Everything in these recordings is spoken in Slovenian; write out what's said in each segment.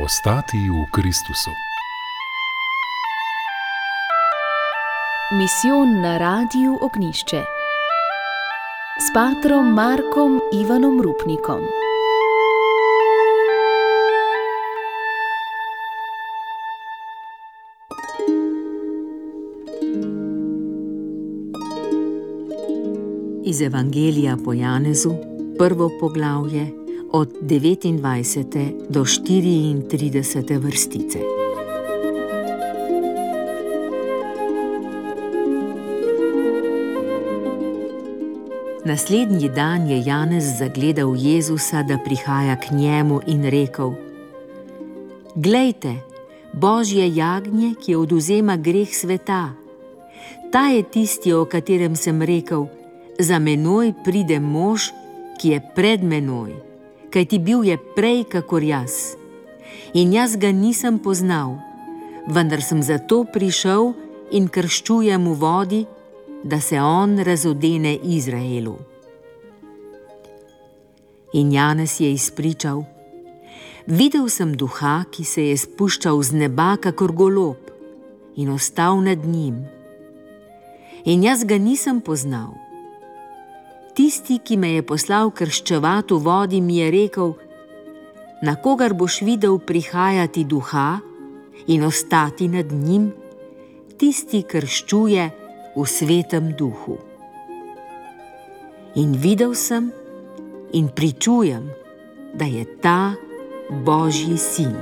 Ostati v Kristusu. Misijon na Radiu Ognjišče s patrom Markom Ivanom Rupnikom. Iz Evangelija po Janezu, prvo poglavje, od 29. do 34. vrstice. Naslednji dan je Janez zagledal Jezusa, da prihaja k njemu, in rekel: Glejte, Božje jagnje, ki odvzema greh sveta. Ta je tisti, o katerem sem rekel: za menoj pride mož, ki je pred menoj, kajti bil je prej kakor jaz. In jaz ga nisem poznal, vendar sem zato prišel in krščujem v vodi, da se on razodene Izraelu. In Janez je izpričal: videl sem duha, ki se je spuščal z neba kakor golob in ostal nad njim. In jaz ga nisem poznal. Tisti, ki me je poslal krščevati v vodi, mi je rekel: na kogar boš videl prihajati duha in ostati nad njim, tisti krščuje v svetem duhu. In videl sem in pričujem, da je ta Božji sin.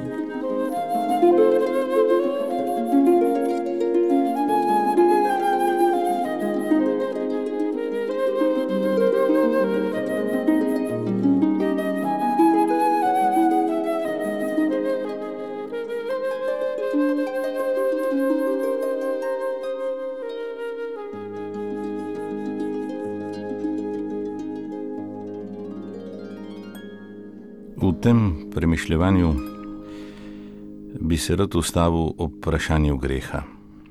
V tem premišljevanju bi se rad ustavil ob vprašanju greha.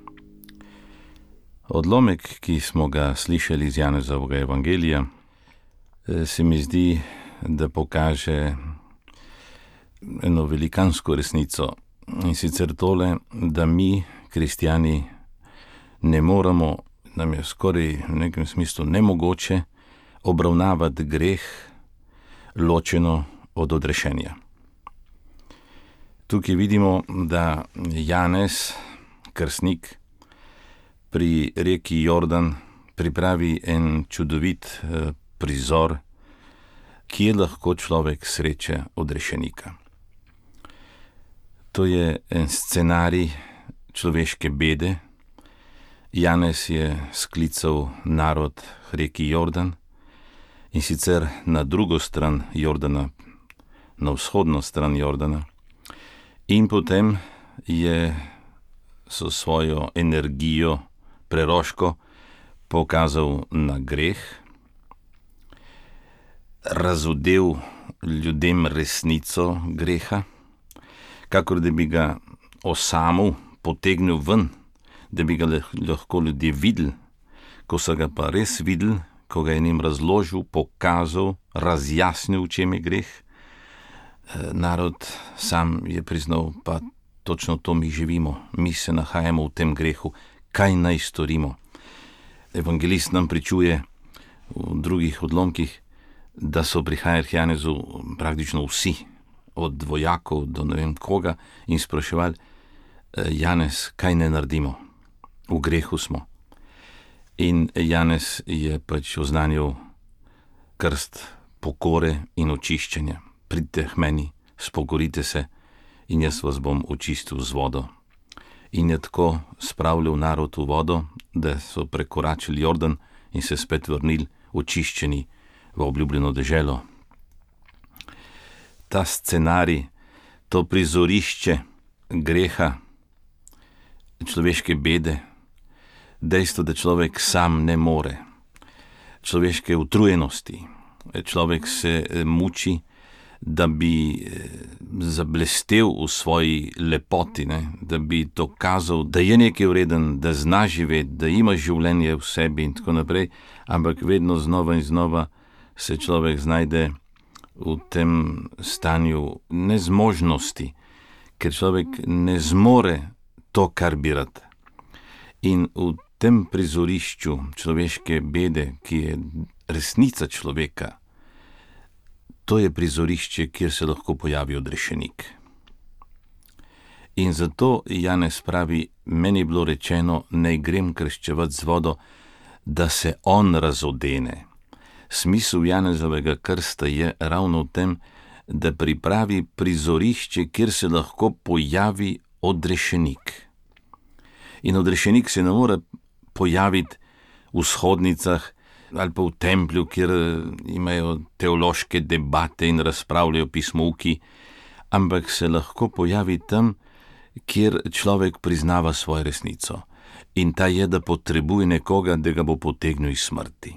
Odlomek, ki smo ga slišali iz Janezovega evangelija, se mi zdi, da pokaže eno velikansko resnico, in sicer tole, da mi, kristjani, ne moremo, nam je skoraj v nekem smislu nemogoče obravnavati greh ločeno od odrešenja. Tukaj vidimo, da Janez, krstnik, pri reki Jordan pripravi en čudovit prizor, kje lahko človek sreče odrešenika. To je en scenarij človeške bede. Janez je sklical narod reki Jordan, in sicer na drugo stran Jordana, na vzhodno stran Jordana, in potem je s svojo energijo preroško pokazal na greh, razodel ljudem resnico greha, kakor da bi ga osamil, potegnil ven, da bi ga lahko ljudje videli. Ko so ga pa res videli, ko ga je njim razložil, pokazal, razjasnil, v čem je greh, narod sam je priznal: pa točno to mi živimo, mi se nahajamo v tem grehu, kaj naj storimo? Evangelist nam pričuje v drugih odlomkih, da so prihajali k Janezu praktično vsi, od vojakov do ne vem koga, in spraševali: Janez, kaj ne naredimo? V grehu smo. In Janez je pač oznanil krst pokore in očiščenja. Pridite k meni, spogorite se in jaz vas bom očistil z vodo. In je tako spravljal narod v vodo, da so prekoračili Jordan in se spet vrnili očiščeni v obljubljeno deželo. Ta scenarij, to prizorišče greha, človeške bede, dejstvo, da človek sam ne more, človeške utrujenosti, človek se muči, da bi zablestel v svoji lepoti, da bi dokazal, da je nekaj vreden, da zna živeti, da ima življenje v sebi in tako naprej, ampak vedno znova in znova se človek znajde v tem stanju nezmožnosti, ker človek ne zmore to, kar bi rad. In v tem prizorišču človeške bede, ki je resnica človeka, to je prizorišče, kjer se lahko pojavi odrešenik. In zato Janez pravi, meni je bilo rečeno, naj grem krščevati z vodo, da se on razodene. Smisel Janezovega krsta je ravno v tem, da pripravi prizorišče, kjer se lahko pojavi odrešenik. In odrešenik se ne more pojaviti v shodnicah ali pa v templju, kjer imajo teološke debate in razpravljajo pismovki, ampak se lahko pojavi tam, kjer človek priznava svojo resnico. In ta je, da potrebuje nekoga, da ga bo potegnil iz smrti.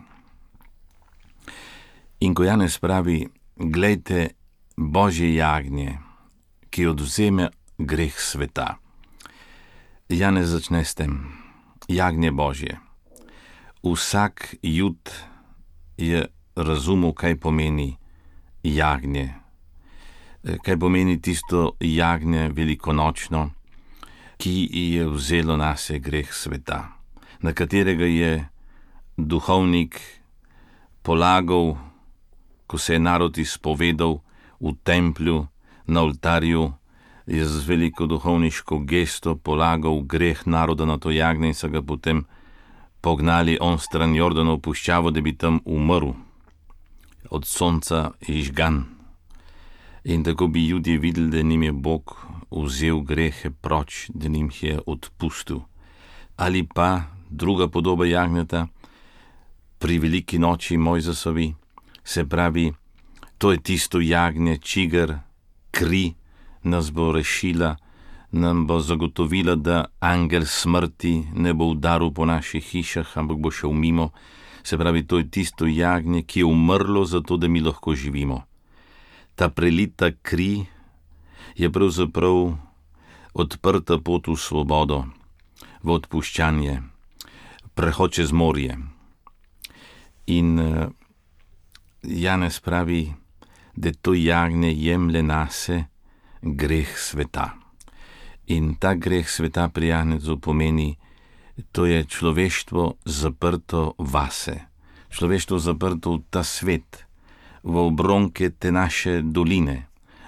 In ko Janez pravi, glejte, Božje jagnje, ki odvzeme greh sveta. Janez začne s tem, jagnje Božje. Vsak Jud je razumel, kaj pomeni jagnje. Kaj pomeni tisto jagnje velikonočno, ki je vzelo nase greh sveta, na katerega je duhovnik polagal, ko se je narod izpovedal v templju, na oltarju, je z veliko duhovniško gesto polagal greh naroda na to jagnje in so ga potem pognali on stran Jordanov puščavo, da bi tam umrl, od sonca izžgan. In tako bi Judje videli, da njim je Bog vzel grehe proč, da njim je odpustil. Ali pa druga podoba jagnjeta, pri veliki noči Mojzesovi, se pravi, to je tisto jagnje, čigar kri nas bo rešila, nam bo zagotovila, da angel smrti ne bo udaril po naših hišah, ampak bo šel mimo. Se pravi, to je tisto jagnje, ki je umrlo zato, da mi lahko živimo. Ta prelita kri je pravzaprav odprta pot v svobodo, v odpuščanje, prehod čez morje. In Janez pravi, da to jagnje jemlje nase greh sveta. In ta greh sveta pri Janezu pomeni, to je človeštvo zaprto vase, človeštvo zaprto v ta svet, v obronke te naše doline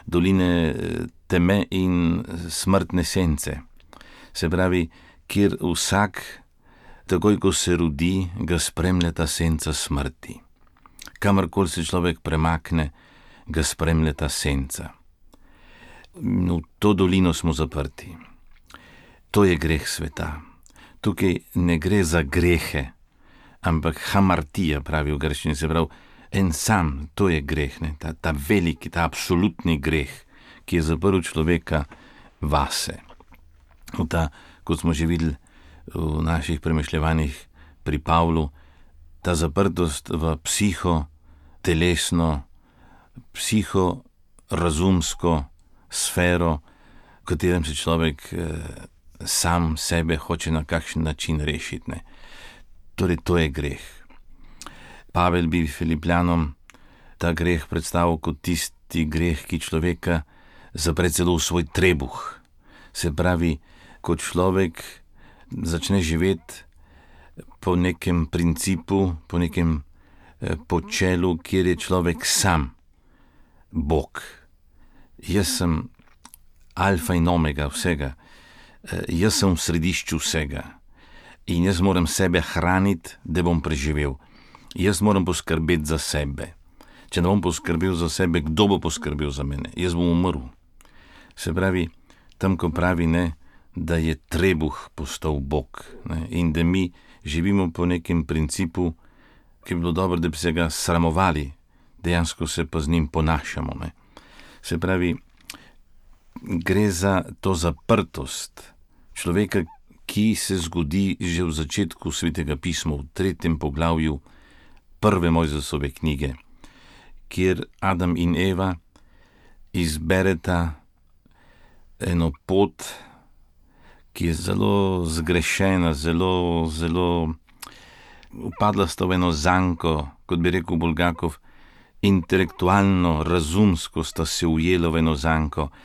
teme in smrtne sence. Se pravi, kjer vsak, takoj ko se rodi, ga spremlja ta senca smrti. Kamorkoli se človek premakne, ga spremlja ta senca. V to dolino smo zaprti. To je greh sveta. Tukaj ne gre za grehe, ampak hamartija, pravi v grščini, se pravi, en sam, to je greh, ne? Ta veliki, ta absolutni greh, ki je zaprl človeka vase. Kot smo že videli v naših premišljevanjih pri Pavlu, ta zaprtost v telesno, razumsko sfero, v katerem se človek sam sebe hoče na kakšen način rešiti. Ne? Torej, to je greh. Pavel bi Filipljanom ta greh predstavil kot tisti greh, ki človeka zapre celo v svoj trebuh. Se pravi, kot človek začne živeti po nekem principu, po nekem počelu, kjer je človek sam Bog. Jaz sem alfa in omega vsega. Jaz sem v središču vsega. In jaz moram sebe hraniti, da bom preživel. Jaz moram poskrbeti za sebe. Če ne bom poskrbel za sebe, kdo bo poskrbel za mene? Jaz bom umrl. Se pravi, tam, ko pravi, ne, da je trebuh postal Bog, ne, in da mi živimo po nekem principu, ki bi bilo dobro, da bi se ga sramovali, dejansko se pa z njim ponašamo. Ne. Se pravi, gre za to zaprtost človeka, ki se zgodi že v začetku Svetega pisma, v 3. poglavju 1. Mojzesove knjige, kjer Adam in Eva izbereta eno pot, ki je zelo zgrešena, zelo upadla sta v eno zanko, kot bi rekel Bulgakov, intelektualno, razumsko sta se ujela v eno zanko,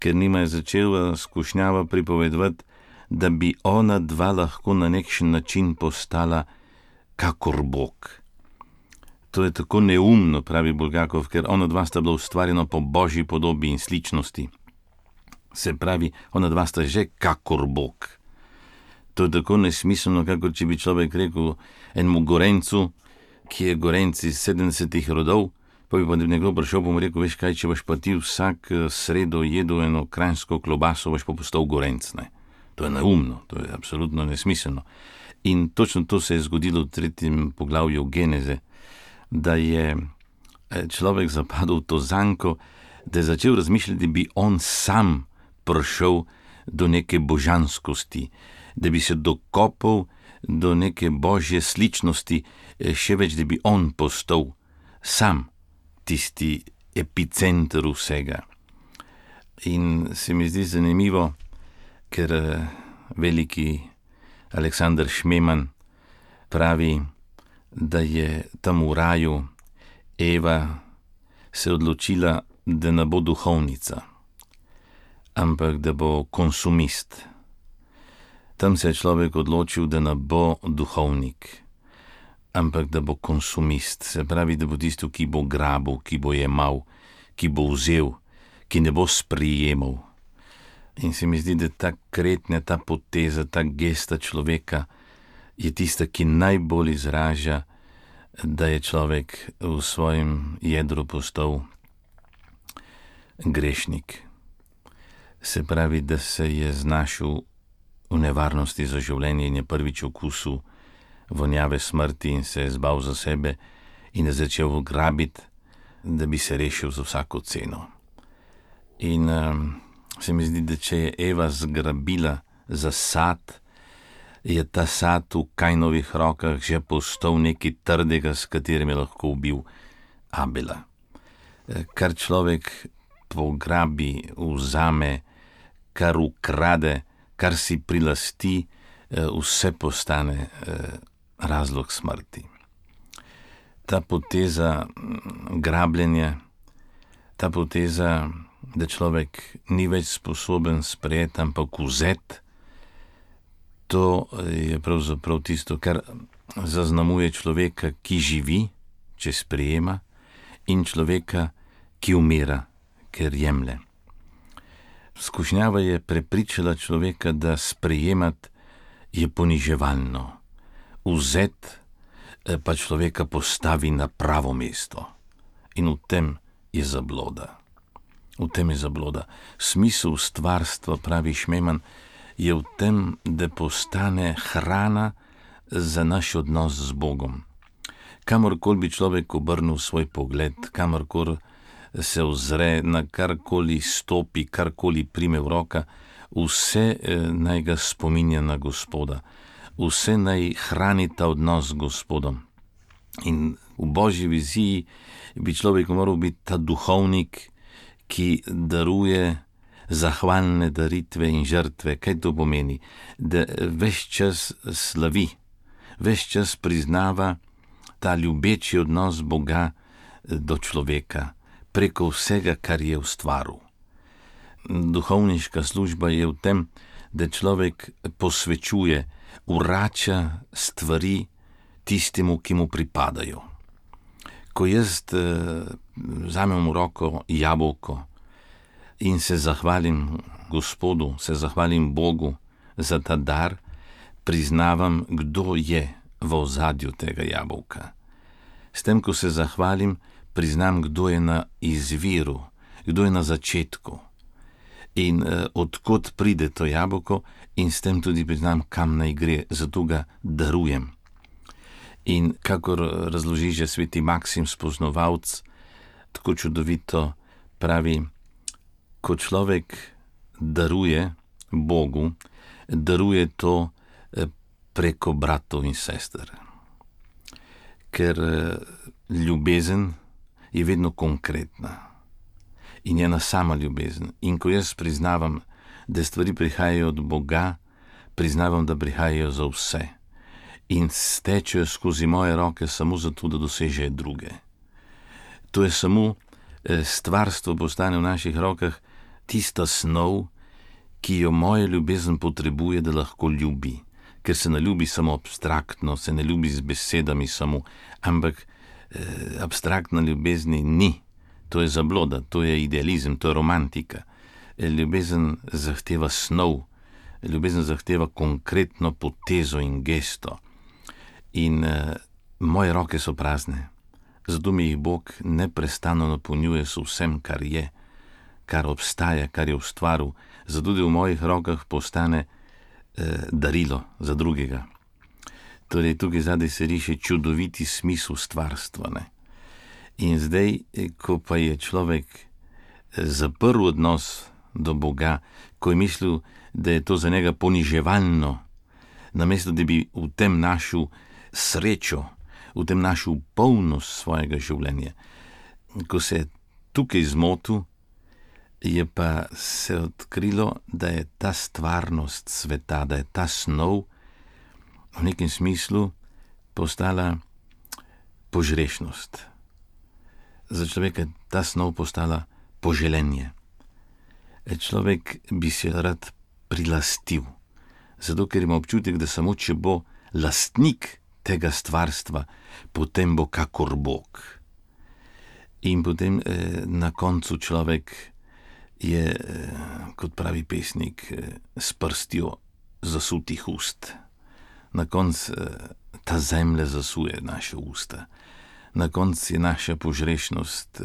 ker nima je začela skušnjava pripovedovati, da bi ona dva lahko na nekšen način postala kakor Bog. To je tako neumno, pravi Bulgakov, ker ona dva sta bila ustvarjena po božji podobi in sličnosti. Se pravi, ona dva sta že kakor Bog. To je tako nesmiselno, kakor če bi človek rekel enemu Gorencu, ki je Gorenc iz 70 rodov, pa bi pa nekdo prišel pa mu rekel, veš kaj, če boš pa ti vsak sredo jedel eno kranjsko klobaso, boš pa postal Gorenc, ne. To je neumno, to je absolutno nesmiselno. In točno to se je zgodilo v 3. poglavju Geneze, da je človek zapadel v to zanko, da je začel razmišljati, da bi on sam prišel do neke božanskosti, da bi se dokopal do neke božje sličnosti, še več, da bi on postal sam tisti epicenter vsega. In se mi zdi zanimivo, ker veliki Aleksander Šmeman pravi, da je tam v raju Eva se odločila, da ne bo duhovnica, ampak da bo konsumist. Tam se je človek odločil, da ne bo duhovnik, ampak da bo konsumist. Se pravi, da bo tisto, ki bo grabil, ki bo jemal, ki bo vzel, ki ne bo sprijemal. In se mi zdi, da ta kretnja, ta poteza, ta gesta človeka je tista, ki najbolj izraža, da je človek v svojem jedru postal grešnik. Se pravi, da se je znašel v nevarnosti za življenje in je prvič okusil vonjave smrti in se je zbal za sebe in je začel grabiti, da bi se rešil za vsako ceno. In se mi zdi, da če je Eva zgrabila za sad, je ta sad v Kajnovih rokah že postal nekaj trdega, s katerim je lahko ubil Abela. Kar človek pograbi, vzame, kar ukrade, kar si prilasti, vse postane razlog smrti. Ta poteza grabljenja, ta poteza, da človek ni več sposoben sprejeti, ampak vzeti, to je pravzaprav tisto, kar zaznamuje človeka, ki živi, če sprejema, in človeka, ki umira, ker jemlje. Skušnjava je prepričala človeka, da sprejemati je poniževalno, vzeti pa človeka postavi na pravo mesto. In v tem je zabloda. V tem je zabloda. Smisel stvarstva, pravi Šmeman, je v tem, da postane hrana za naš odnos z Bogom. Kamorkoli bi človek obrnil svoj pogled, kamorkoli se ozre, na karkoli stopi, karkoli prime v roka, vse naj ga spominja na Gospoda. Vse naj hrani ta odnos z Gospodom. In v božji viziji bi človek moral biti ta duhovnik, ki daruje zahvalne daritve in žrtve. Kaj to pomeni? Da ves čas slavi, ves čas priznava ta ljubeči odnos Boga do človeka, preko vsega, kar je ustvaril. Duhovniška služba je v tem, da človek posvečuje, vrača stvari tistemu, ki mu pripadajo. Ko jaz vzamem v roko jabolko in se zahvalim Gospodu, se zahvalim Bogu za ta dar, priznavam, kdo je v ozadju tega jabolka. S tem, ko se zahvalim, priznam, kdo je na izviru, kdo je na začetku in odkot pride to jabolko, in s tem tudi priznam, kam naj gre, zato ga darujem. In kakor razloži že sveti Maksim Spoznavalec, tako čudovito pravi, ko človek daruje Bogu, daruje to preko bratov in sester. Ker ljubezen je vedno konkretna in ena sama ljubezen. In ko jaz priznavam, da stvari prihajajo od Boga, priznavam, da prihajajo za vse in stečejo skozi moje roke samo zato, da dosežejo druge. To je samo stvarstvo postane v naših rokah tista snov, ki jo moja ljubezen potrebuje, da lahko ljubi. Ker se ne ljubi samo abstraktno, se ne ljubi z besedami samo, ampak abstraktna ljubezni ni. To je zabloda, to je idealizem, to je romantika. Ljubezen zahteva snov, ljubezen zahteva konkretno potezo in gesto. In moje roke so prazne, zato mi jih Bog neprestano napolnjuje s vsem, kar je, kar obstaja, kar je ustvaril, zato da v mojih rokah postane darilo za drugega. Torej, tukaj zadaj se riše čudoviti smisel stvarstva, ne? In zdaj, ko pa je človek zaprl odnos do Boga, ko je mislil, da je to za njega poniževalno, namesto da bi v tem našel srečo, v tem našel polnost svojega življenja. Ko se je tukaj zmotil, je pa se odkrilo, da je ta stvarnost sveta, da je ta snov v nekem smislu postala požrešnost. Za človeka je ta snov postala poželenje. Človek bi se rad prilastil, zato ker ima občutek, da samo če bo lastnik tega stvarstva, potem bo kakor Bog. In potem na koncu človek je, kot pravi pesnik, s prstjo zasutih ust. Na koncu ta zemlja zasuje naše usta. Na koncu je naša požrešnost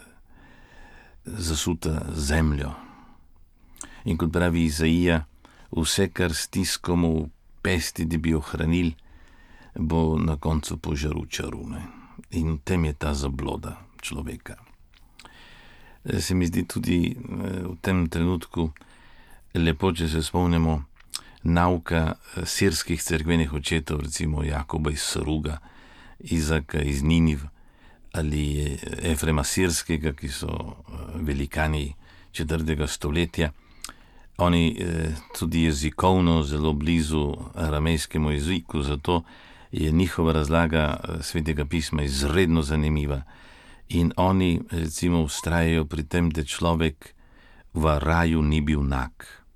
zasuta zemljo. In kot pravi Izaija, vse, kar stiskamo v pesti, da bi ohranili, bo na koncu požarl čaru. In v tem je ta zabloda človeka. Se mi zdi tudi v tem trenutku lepo, če se spomnimo nauka sirskih cerkvenih očetov, recimo Jakoba iz Saruga, Izaka iz Niniv ali Efrema Sirskega, ki so velikani 4. stoletja. Oni tudi jezikovno zelo blizu aramejskemu jeziku, zato je njihova razlaga Svetega pisma izredno zanimiva. In oni recimo vztrajajo pri tem, da človek v raju ni bil nag.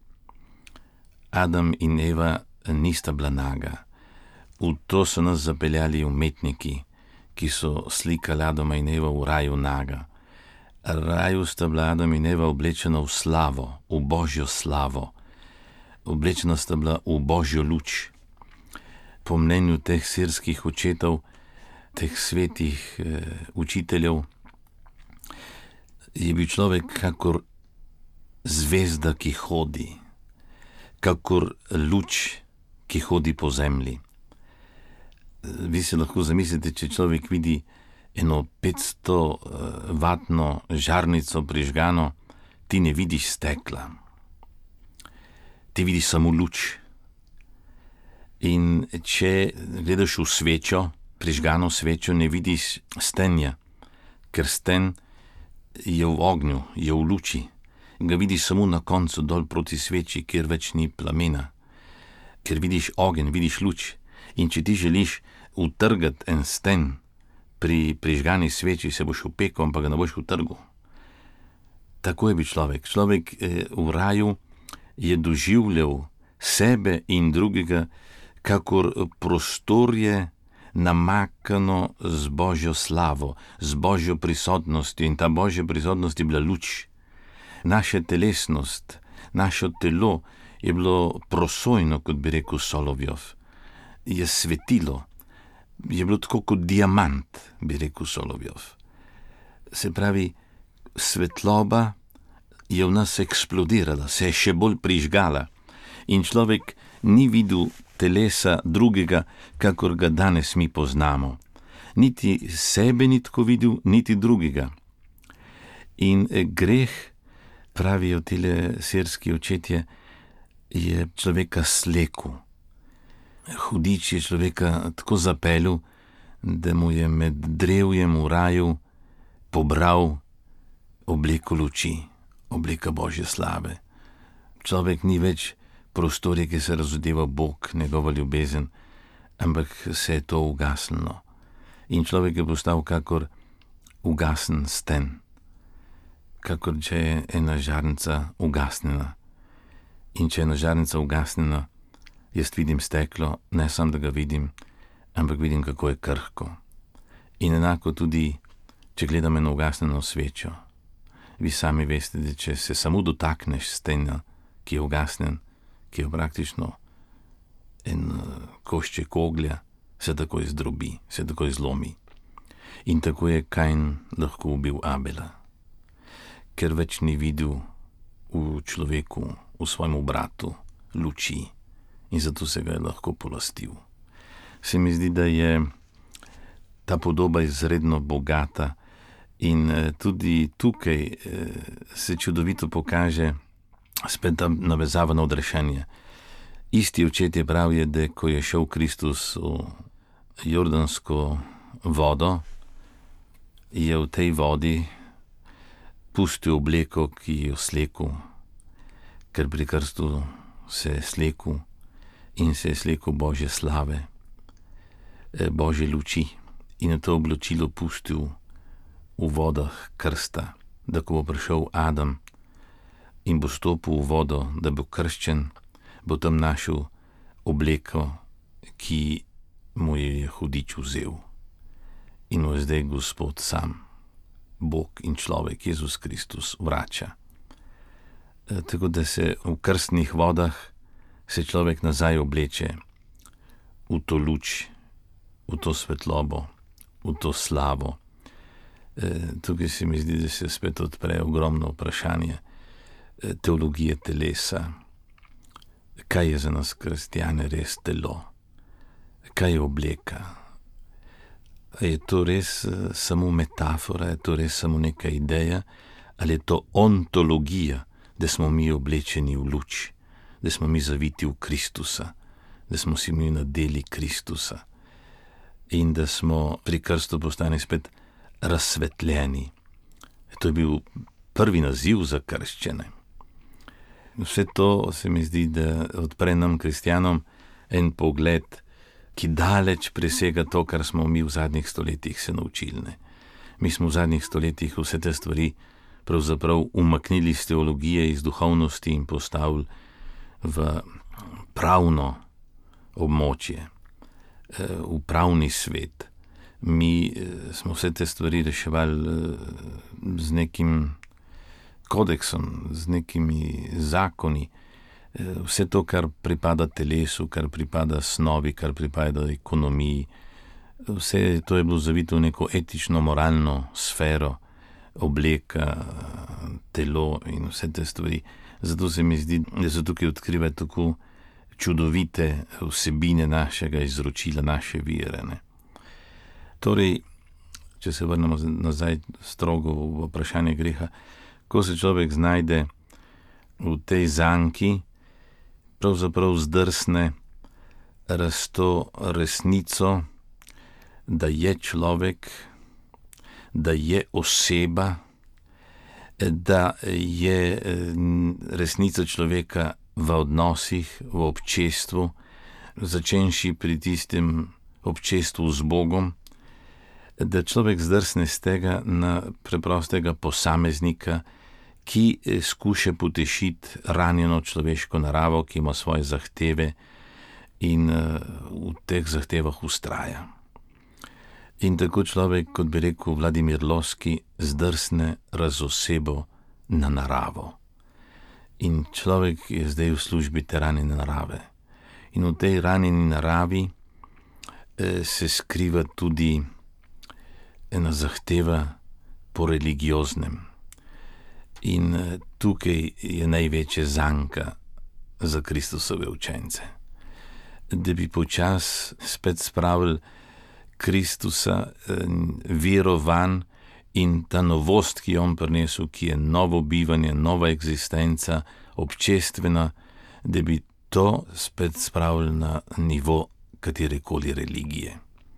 Adam in Eva nista bila naga. V to so nas zapeljali umetniki, ki so slikali Adama in Eva v raju naga. V raju sta bila Adam in Eva oblečena v slavo, v božjo slavo. Oblečena sta bila v božjo luč. Po mnenju teh sirskih očetov, teh svetih učiteljev, je bil človek kakor zvezda, ki hodi, kakor luč, ki hodi po zemlji. Vi se lahko zamislite, če človek vidi eno 500-vatno žarnico prižgano, ti ne vidiš stekla. Ti vidiš samo luč. In če gledaš v svečo, prižgano svečo, ne vidiš stenja, ker sten je v ognju, je v luči. Ga vidiš samo na koncu dol proti sveči, kjer več ni plamena. Ker vidiš ogenj, vidiš luč. In če ti želiš utrgati en sten pri prižgani sveči, se boš upekel, ampak ga ne boš utrgal. Tako je bil človek. Človek v raju je doživljal sebe in drugega, kakor prostorje namakano z božjo slavo, z božjo prisotnostjo, in ta božja prisotnost je bila luč. Naša telesnost, naše telo je bilo prosojno, kot bi rekel Solovjov. Je svetilo, je bilo tako kot diamant, bi rekel Solovjov. Se pravi, svetloba je v nas eksplodirala, se je še bolj prižgala in človek ni videl telesa drugega, kakor ga danes mi poznamo. Niti sebe ni tako videl, niti drugega. In greh, pravijo tile sirski očetje, je človeka slekel. Hudič je človeka tako zapeljal, da mu je med drevjem v raju pobral obleko luči, obleka božje slave. Človek ni več prostorje, ki se razodeva Bog, njegova ljubezen, ampak se je to ugasnilo. In človek je postal kakor ugasen sten. kakor če je ena žarnica ugasnjena. In če je ena žarnica ugasnjena, jaz vidim steklo, ne samo, da ga vidim, ampak vidim, kako je krhko. In enako tudi, če gledam eno ugasnjeno svečo. Vi sami veste, da če se samo dotakneš stena, ki je ugasnjen, ki je praktično en košček oglja, se takoj zdrobi, se takoj zlomi. In tako je Kain lahko ubil Abela, ker več ni videl v človeku, v svojemu bratu, luči in zato se ga je lahko polastil. Se mi zdi, da je ta podoba izredno bogata in tudi tukaj se čudovito pokaže spet ta navezava na odrešenje. Isti očetje pravijo, da ko je šel Kristus v jordansko vodo, je v tej vodi pustil obleko, ki je slekel, ker pri krstu se je slekel in se je slekel Božje slave, Božje luči in je to oblačilo pustil v vodah krsta, da ko bo prišel Adam in bo stopil v vodo, da bo krščen, bo tam našel obleko, ki mu je hudič vzel. In mu je zdaj Gospod sam, Bog in človek, Jezus Kristus, vrača. Tako da se v krstnih vodah se človek nazaj obleče v to luč, v to svetlobo, v to slavo. Tukaj se mi zdi, da se spet odpre ogromno vprašanje teologije telesa. Kaj je za nas kristjane res telo? Kaj je obleka? Je to res samo metafora, je to res samo neka ideja, ali je to ontologija, da smo mi oblečeni v luč, da smo mi zaviti v Kristusa, da smo si mi nadeli Kristusa in da smo pri krstu postali spet razsvetljeni. To je bil prvi naziv za krščene. Vse to se mi zdi, da odpre nam kristjanom en pogled, ki daleč presega to, kar smo mi v zadnjih stoletjih se naučili. Mi smo v zadnjih stoletjih vse te stvari pravzaprav umaknili iz teologije, iz duhovnosti in postavili v pravno območje, v pravni svet. Mi smo vse te stvari reševali z nekim kodeksom, z nekimi zakoni. Vse to, kar pripada telesu, kar pripada snovi, kar pripada ekonomiji, vse to je bilo zavito v neko etično, moralno sfero, obleka, telo in vse te stvari. Zato se mi zdi, da se tukaj odkriva tako čudovite vsebine našega izročila, naše vere. Torej, če se vrnemo nazaj strogo v vprašanje greha, ko se človek znajde v tej zanki, pravzaprav zdrsne to resnico, da je človek, da je oseba, da je resnica človeka v odnosih, v občestvu, začenši pri tistem občestvu z Bogom, da človek zdrsne z tega na preprostega posameznika, ki skuša potešiti ranjeno človeško naravo, ki ima svoje zahteve in v teh zahtevah ustraja. In tako človek, kot bi rekel Vladimir Loski, zdrsne razosebo na naravo. In človek je zdaj v službi te ranjene narave. In v tej ranjeni naravi se skriva tudi ena zahteva po religioznem. In tukaj je največja zanka za Kristusove učence. Da bi počas spet spravili Kristusa, vero van in ta novost, ki je on prinesel, ki je novo bivanje, nova eksistenca, občestvena, da bi to spet spravili na nivo katerekoli religije.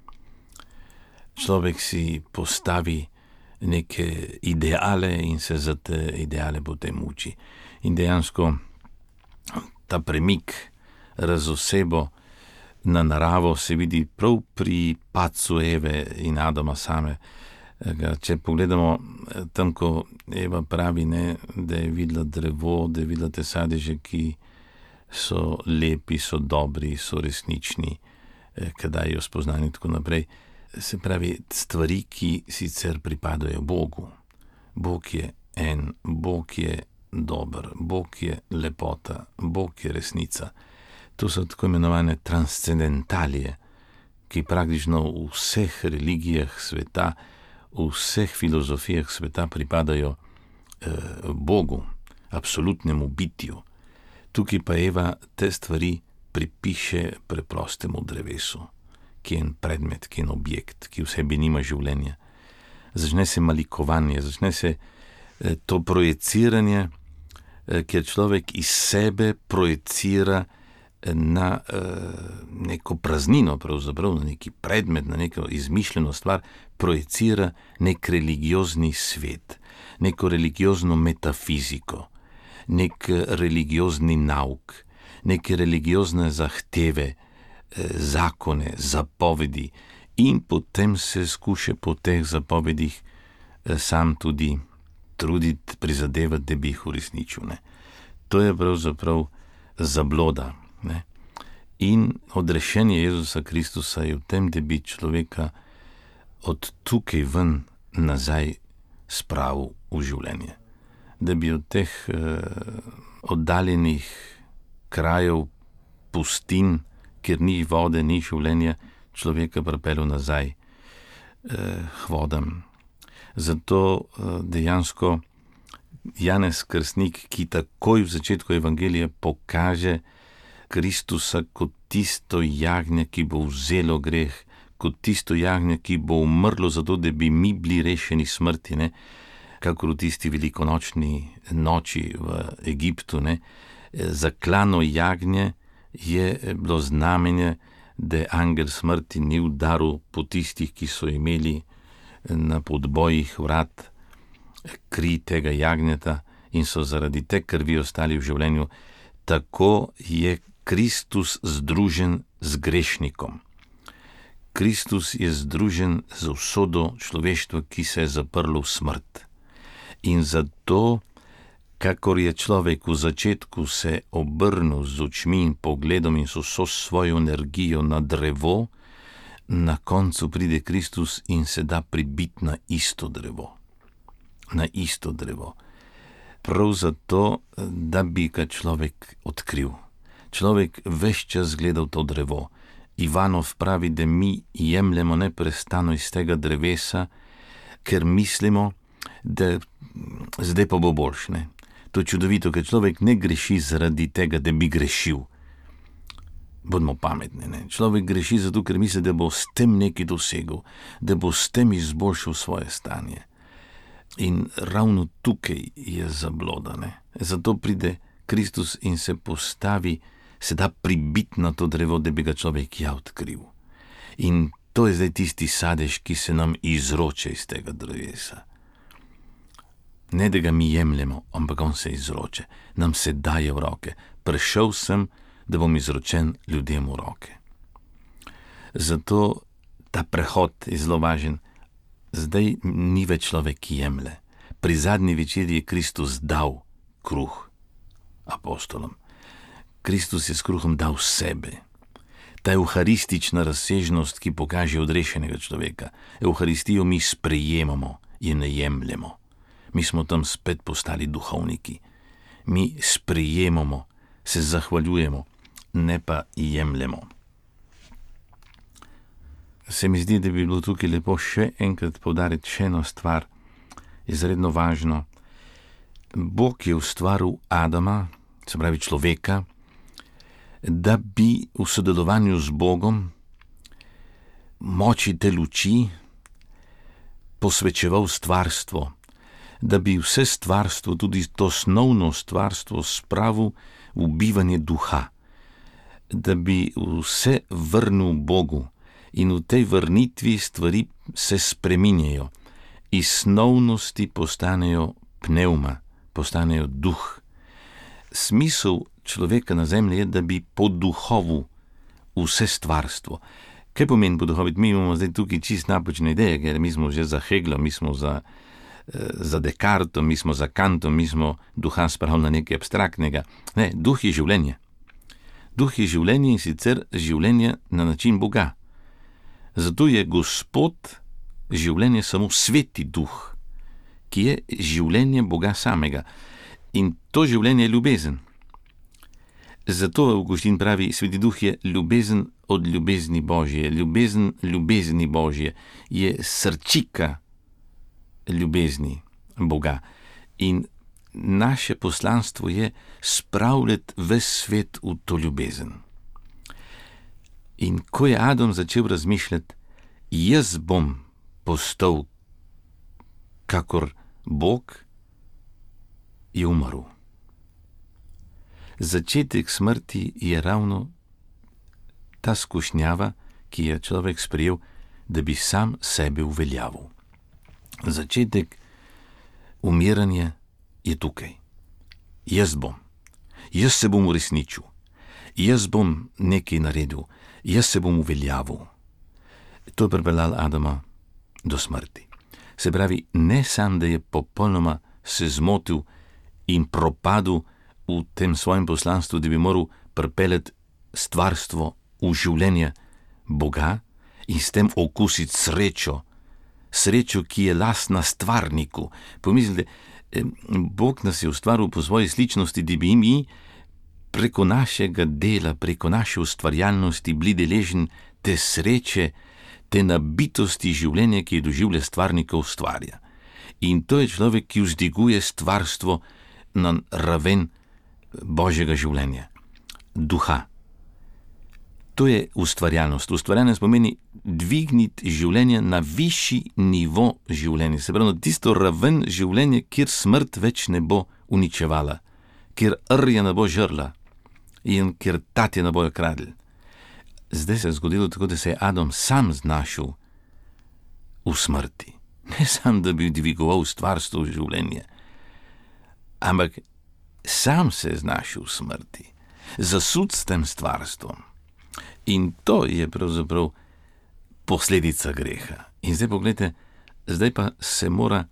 Človek si postavi neke ideale in se za te ideale potem uči. In dejansko ta premik razosebo na naravo se vidi prav pri padcu Eve in Adama same. Če pogledamo tam, ko Eva pravi, ne, da je videla drevo, da je videla te sadeže, ki so lepi, so dobri, so resnični, kadaj jo spoznani in tako naprej. Se pravi, stvari, ki sicer pripadajo Bogu. Bog je en, Bog je dober, Bog je lepota, Bog je resnica. To so tako imenovane transcendentalije, ki praktično v vseh religijah sveta, v vseh filozofijah sveta pripadajo Bogu, absolutnemu bitju. Tukaj pa Eva te stvari pripiše preprostemu drevesu, ki je en predmet, ki je en objekt, ki v sebi nima življenja. Začne se malikovanje, začne se to projeciranje, kjer človek iz sebe projecira na neko praznino, pravzaprav na neki predmet, na neko izmišljeno stvar, projecira nek religiozni svet, neko religiozno metafiziko, nek religiozni nauk, neke religiozne zahteve, zakone, zapovedi in potem se skuša po teh zapovedih sam tudi truditi, prizadevati, da bi jih uresničil. Ne. To je pravzaprav zabloda. Ne. In odrešenje Jezusa Kristusa je v tem, da bi človeka od tukaj ven nazaj spravil v življenje. Da bi od teh oddaljenih krajev, pustin, kjer ni vode, ni življenja, človeka pripeljal nazaj k vodam. Zato dejansko Janez Krstnik, ki takoj v začetku evangelija pokaže Kristusa kot tisto jagnje, ki bo vzelo greh, kot tisto jagnje, ki bo umrlo zato, da bi mi bili rešeni smrti, ne? Kakor v tisti velikonočni noči v Egiptu, ne? Zaklano jagnje je bilo znamenje, da angel smrti ni udaril po tistih, ki so imeli na podbojih vrat kri tega jagnjeta in so zaradi te krvi ostali v življenju. Tako je Kristus združen z grešnikom. Kristus je združen z usodo človeštva, ki se je zaprlo v smrt. In zato, kakor je človek v začetku se obrnil z očmi in pogledom in so svojo energijo na drevo, na koncu pride Kristus in se da pribiti na isto drevo. Na isto drevo. Prav zato, da bi ga človek odkril. Človek ves čas gledal to drevo. Ivanov pravi, da mi jemljemo neprestano iz tega drevesa, ker mislimo, da zdaj pa bo boljš, ne. To je čudovito, ker človek ne greši zaradi tega, da bi grešil. Bodimo pametni, ne. Človek greši zato, ker misli, da bo s tem nekaj dosegel, da bo s tem izboljšal svoje stanje. In ravno tukaj je zabloda, ne. Zato pride Kristus in se postavi, se da pribiti na to drevo, da bi ga človek ja odkril. In to je zdaj tisti sadež, ki se nam izroče iz tega drevesa. Ne, da ga mi jemljemo, ampak on se izroče, nam se daje v roke. Prišel sem, da bom izročen ljudem v roke. Zato ta prehod je zelo važen. Zdaj ni več človek, ki jemlje. Pri zadnji večerji je Kristus dal kruh apostolom. Kristus je s kruhom dal sebe. Ta euharistična razsežnost, ki pokaže odrešenega človeka. Euharistijo mi sprejemamo in ne jemljemo. Mi smo tam spet postali duhovniki. Mi sprejemamo, se zahvaljujemo, ne pa jemljemo. Se mi zdi, da bi bilo tukaj lepo še enkrat poudariti še eno stvar, izredno važno. Bog je ustvaril Adama, se pravi človeka, da bi v sodelovanju z Bogom moči te luči posvečeval stvarstvo, da bi vse stvarstvo, tudi to osnovno stvarstvo, spravil v bivanje duha, da bi vse vrnil Bogu in v tej vrnitvi stvari se spreminjajo. Iz snovnosti postanejo pnevma, postanejo duh. Smisel človeka na zemlji je, da bi poduhovil vse stvarstvo, Kaj pomeni poduhoviti? Mi imamo zdaj tukaj čist napačne ideje, ker mi smo že za Hegla, mi smo za Descartom, mi smo za Kantom, mi smo duha spravili na nekaj abstraktnega. Ne, duh je življenje. Duh je življenje in sicer življenje na način Boga. Zato je Gospod življenje samo sveti duh, ki je življenje Boga samega. In to življenje je ljubezen. Zato Avguštin pravi, sveti duh je ljubezen od ljubezni Božje. Ljubezen ljubezni Božje je srčika ljubezni Boga. In naše poslanstvo je spravljati ves svet v to ljubezen. In ko je Adam začel razmišljati, jaz bom postal kakor Bog, je umrl. Začetek smrti je ravno ta skušnjava, ki je človek sprejel, da bi sam sebe uveljavil. Začetek umiranja je tukaj. Jaz se bom uresničil, jaz bom nekaj naredil, jaz se bom uveljavil. To je pripeljalo Adama do smrti. Se pravi, ne samo, da je popolnoma se zmotil in propadel v tem svojem poslanstvu, da bi moral pripeljati stvarstvo v življenje Boga in s tem okusiti srečo, ki je lastna stvarniku. Pomislite, Bog nas je ustvaril po svoji sličnosti, da bi mi preko našega dela, preko naše ustvarjalnosti bili deležni te sreče, te nabitosti življenja, ki je doživlja stvarnika ustvarja. In to je človek, ki vzdiguje stvarstvo na raven Božjega življenja, duha. To je ustvarjalnost. Ustvarjalnost pomeni dvigniti življenje na višji nivo življenja. Se pravi, na tisto raven življenja, kjer smrt več ne bo uničevala, kjer rja ne bo žrla in kjer tatje ne bojo kradli. Zdaj se je zgodilo tako, da se je Adam sam znašel v smrti. Ne sam, da bi dvigoval stvarstvo v življenje, ampak sam se je znašel v smrti, zasut s tem stvarstvom. In to je pravzaprav posledica greha. In zdaj pogledajte, zdaj pa se mora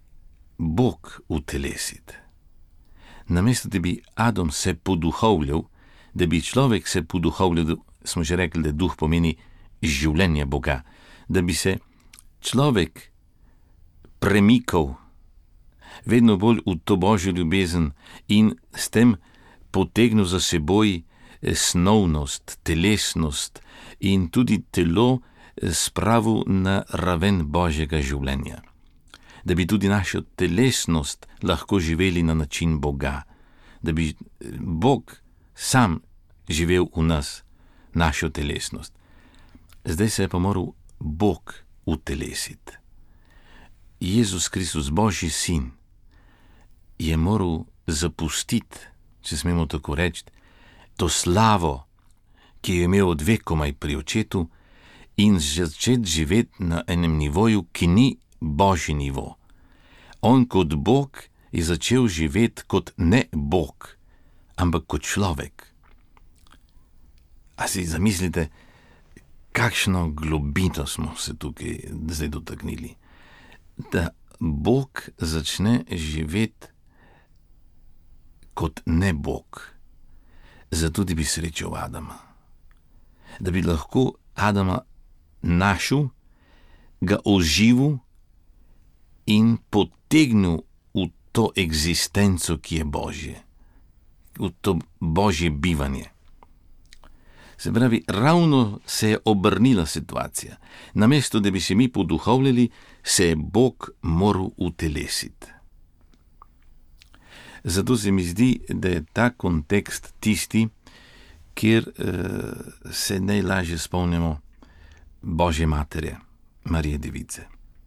Bog utelesiti. Namesto, da bi Adam se poduhovljal, da bi človek se poduhovljal, smo že rekli, da duh pomeni življenje Boga, da bi se človek premikal vedno bolj v to Božjo ljubezen in s tem potegnil za seboj snovnost, telesnost in tudi telo spravil na raven Božjega življenja. Da bi tudi našo telesnost lahko živeli na način Boga. Da bi Bog sam živel v nas, našo telesnost. Zdaj se je pa moral Bog utelesiti. Jezus Kristus, Božji sin, je moral zapustiti, če smemo tako reči, to slavo, ki je imel od vekomaj pri očetu, in začeti živeti na enem nivoju, ki ni Božji nivo. On kot Bog je začel živeti kot ne Bog, ampak kot človek. A si zamislite, kakšno globino smo se tukaj zdaj dotaknili. Da Bog začne živeti kot ne Bog, zato da bi srečal Adama. Da bi lahko Adama našel, ga oživil in potegnil v to eksistenco, ki je Božje, v to Božje bivanje. Se pravi, ravno se je obrnila situacija. Namesto, da bi se mi poduhovljali, se je Bog moral utelesiti. Zato se mi zdi, da je ta kontekst tisti, kjer se najlažje spomnimo Božje matere, Marije Device.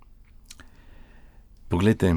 Poglejte,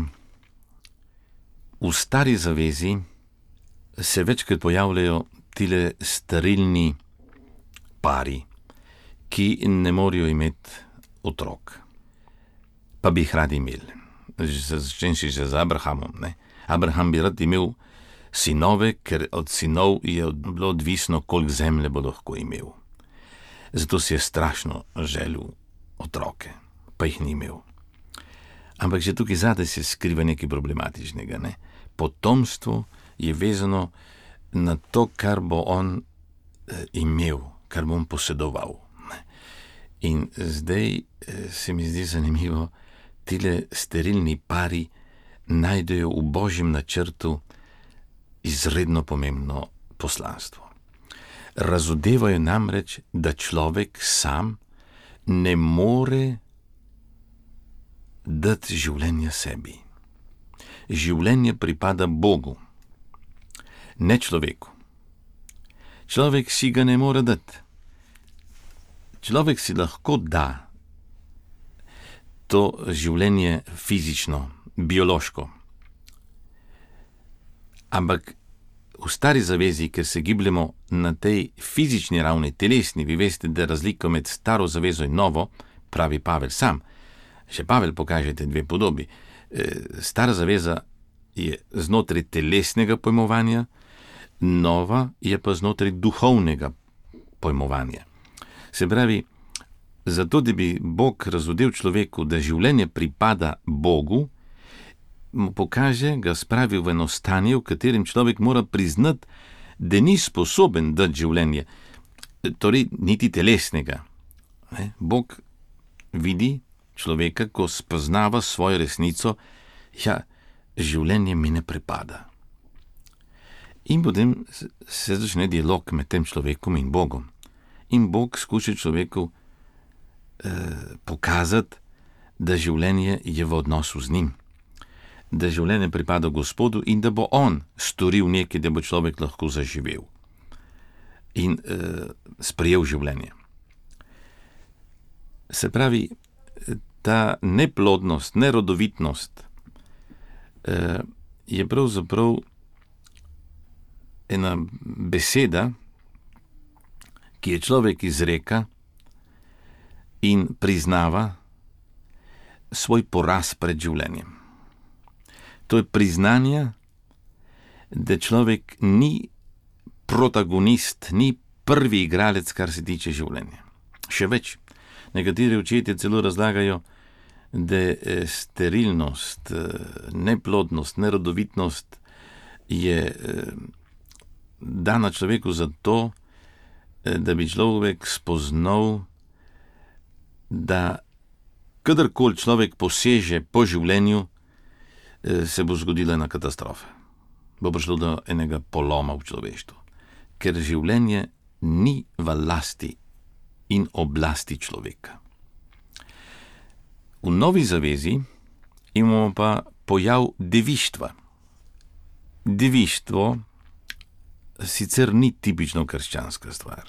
v Stari zavezi se večkrat pojavljajo tile sterilni pari, ki ne morejo imeti otrok, pa bi jih radi imeli. Začenši že z Abrahamom, ne? Abraham bi rad imel sinove, ker od sinov je bilo odvisno, koliko zemlje bo lahko imel. Zato si je strašno želel otroke, pa jih ni imel. Ampak že tukaj zadaj se skriva nekaj problematičnega. Ne? Potomstvo je vezano na to, kar bo on imel, kar bo on posedoval. Ne? In zdaj se mi zdi zanimivo, tile sterilni pari najdejo v Božjem načrtu izredno pomembno poslanstvo. Razodevajo namreč, da človek sam ne more dati življenja sebi. Življenje pripada Bogu, ne človeku. Človek si ga ne more dati. Človek si lahko da to življenje fizično, biološko. Ampak v stari zavezi, ker se gibljemo na tej fizični ravni, telesni, vi veste, da je razlika med staro zavezo in novo, pravi Pavel sam. Še Pavel pokaže te dve podobi. Stara zaveza je znotraj telesnega pojmovanja, nova je pa znotraj duhovnega pojmovanja. Se pravi, zato, da bi Bog razodel človeku, da življenje pripada Bogu, mu pokaže, ga spravi v eno stanje, v katerem človek mora priznati, da ni sposoben dati življenje, torej niti telesnega. Bog vidi človeka, ko spoznava svojo resnico, ja, življenje mi ne pripada. In potem se začne dialog med tem človekom in Bogom. In Bog skuša človeku pokazati, da življenje je v odnosu z njim, da življenje pripada Gospodu in da bo on storil nekaj, da bo človek lahko zaživel in sprejel življenje. Se pravi, ta neplodnost, nerodovitnost je pravzaprav ena beseda, ki je človek izreka in priznava svoj poraz pred življenjem. To je priznanje, da človek ni protagonist, ni prvi igralec, kar se tiče življenja. Še več, nekateri očetje celo razlagajo, da sterilnost, neplodnost, nerodovitnost je dana človeku zato, da bi človek spoznal, da kadarkoli človek poseže po življenju, se bo zgodila ena katastrofa. Bo prišlo do enega poloma v človeštvu, ker življenje ni v lasti in oblasti človeka. V Novi zavezi imamo pa pojav devištva. Devištvo sicer ni tipično krščanska stvar.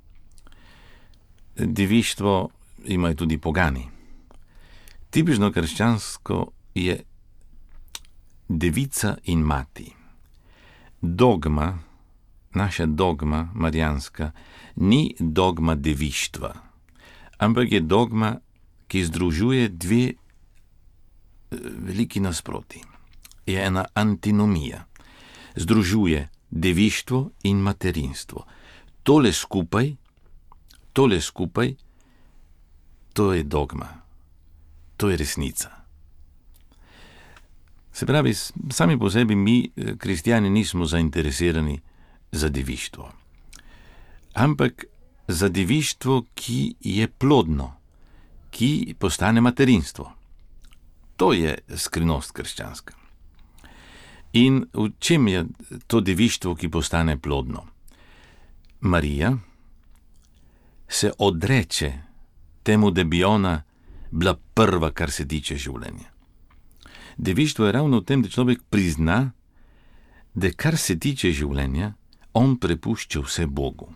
Devištvo imajo tudi pogani. Tipično krščansko je devica in mati. Dogma, naša dogma marijanska, ni dogma devištva, ampak je dogma, ki združuje dve veliki nasproti. Je ena antinomija. Združuje devištvo in materinstvo. Tole skupaj, to je dogma. To je resnica. Se pravi, sami po sebi mi, kristjani, nismo zainteresirani za devištvo. Ampak za devištvo, ki je plodno, ki postane materinstvo. To je skrivnost krščanska. In v čem je to devištvo, ki postane plodno? Marija se odreče temu, da bi ona bila prva, kar se tiče življenja. Devištvo je ravno v tem, da človek prizna, da kar se tiče življenja, on prepušča vse Bogu.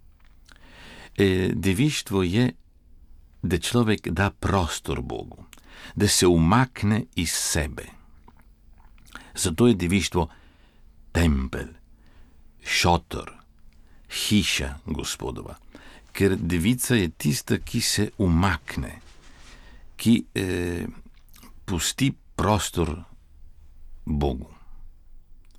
Devištvo je, da človek da prostor Bogu, da se umakne iz sebe. Zato je devištvo tempelj, šotor, hiša Gospodova, ker devica je tista, ki se umakne, ki pusti prostor Bogu.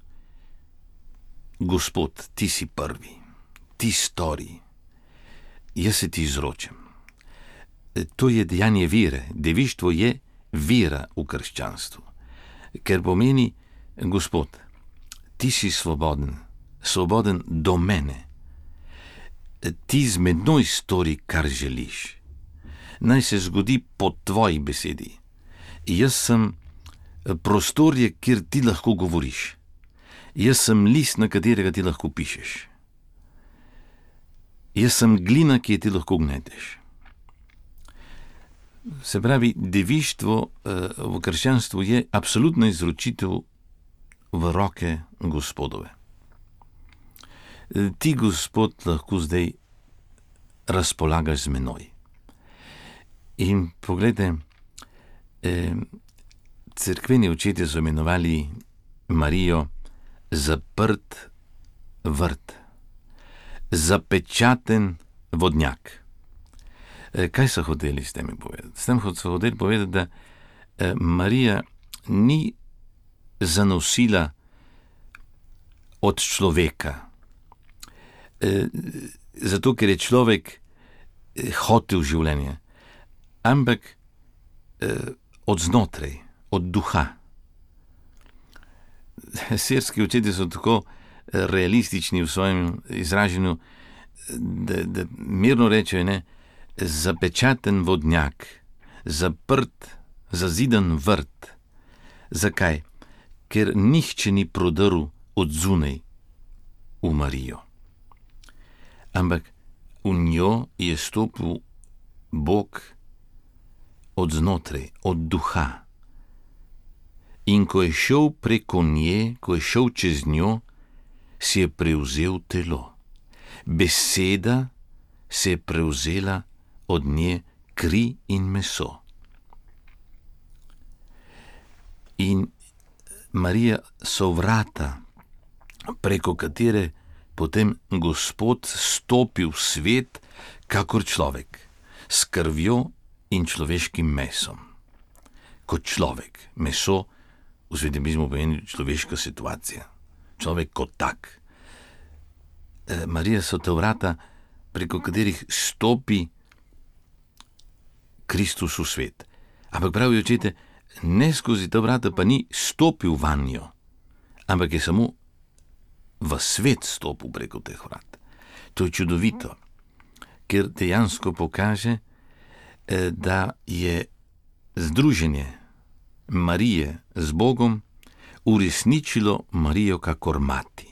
Gospod, ti si prvi, ti stori, jaz se ti izročam. To je dejanje vere. Devištvo je vera v krščanstvu. Ker pomeni, Gospod, ti si svoboden, svoboden do mene. Ti z menoj stori, kar želiš. Naj se zgodi po tvoji besedi. Jaz sem prostorje, kjer ti lahko govoriš. Jaz sem list, na katerega ti lahko pišeš. Jaz sem glina, ki je ti lahko gneteš. Se pravi, devištvo v krščanstvu je absolutna izročitev v roke Gospodove. Ti, Gospod, lahko zdaj razpolagaš z menoj. In poglejte, cerkveni očetje so imenovali Marijo zaprt vrt, zapečaten vodnjak. Kaj so hoteli s tem povedati? S tem so hoteli povedati, da Marija ni zanosila od človeka, zato ker je človek hotel življenje, ampak od znotraj, od duha. Sirski očetje so tako realistični v svojem izražanju, da mirno rečejo, ne, zapečaten vodnjak, zaprt, zazidan vrt. Zakaj? Ker nihče ni prodrl od zunaj v Marijo. Ampak v njo je stopil Bog od znotraj, od duha. In ko je šel preko nje, ko je šel čez njo, si je prevzel telo. Beseda se je prevzela od nje kri in meso. In Marija so vrata, preko katere potem Gospod stopi v svet kakor človek, s krvjo in človeškim mesom. Kot človek, meso v svedemizmu pomeni človeška situacija, človek kot tak. Marija so te vrata, preko katerih stopi Kristus v svet. Ampak pravijo očete, ne skozi ta vrata pa ni stopil vanjo, ampak je samo v svet stopil preko teh vrat. To je čudovito, ker dejansko pokaže, da je združenje Marije z Bogom uresničilo Marijo kakor mati.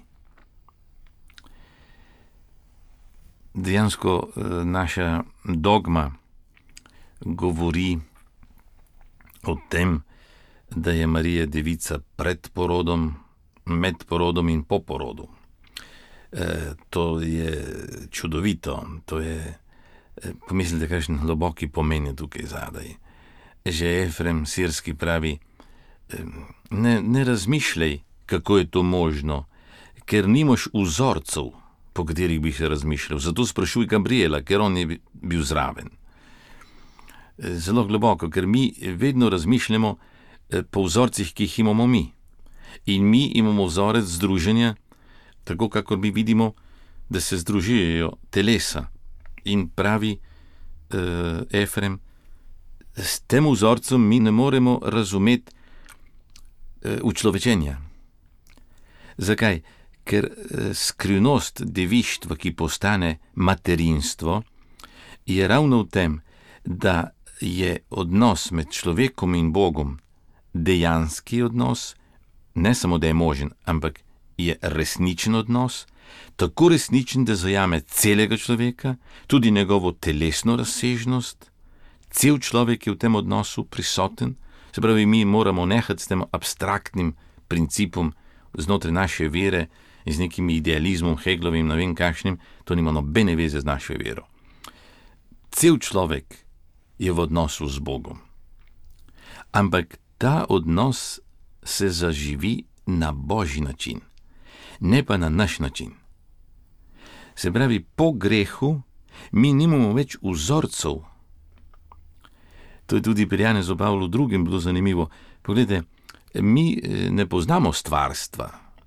Dejansko naša dogma govori o tem, da je Marija devica pred porodom, med porodom in po porodu. To je čudovito, to je, pomislite, kakšen globoki pomen je tukaj zadaj. Že Efrem Sirski pravi, ne razmišljaj, kako je to možno, ker nimaš vzorcev, po katerih bi se razmišljal. Zato sprašuj Gabriela, ker on je bil zraven. Zelo globoko, ker mi vedno razmišljamo po vzorcih, ki jih imamo mi. In mi imamo vzorec združenja, tako kakor mi vidimo, da se združujejo telesa. In pravi Efrem, s tem vzorcem mi ne moremo razumeti učlovečenja. Zakaj? Ker skrivnost devištva, ki postane materinstvo, je ravno v tem, da je odnos med človekom in Bogom dejanski odnos, ne samo da je možen, ampak je resničen odnos, tako resničen, da zajame celega človeka, tudi njegovo telesno razsežnost. Cel človek je v tem odnosu prisoten, se pravi, mi moramo nehati s tem abstraktnim principom znotraj naše vere in z nekim idealizmom, Heglovim, ne vem kakšnim, to nima nobene veze z našo vero. Cel človek je v odnosu z Bogom. Ampak ta odnos se zaživi na božji način, ne pa na naš način. Se pravi, po grehu mi nimamo več vzorcev. To je tudi pri Janezu Pavlu II. Bilo zanimivo. Poglejte, mi ne poznamo stvarstva.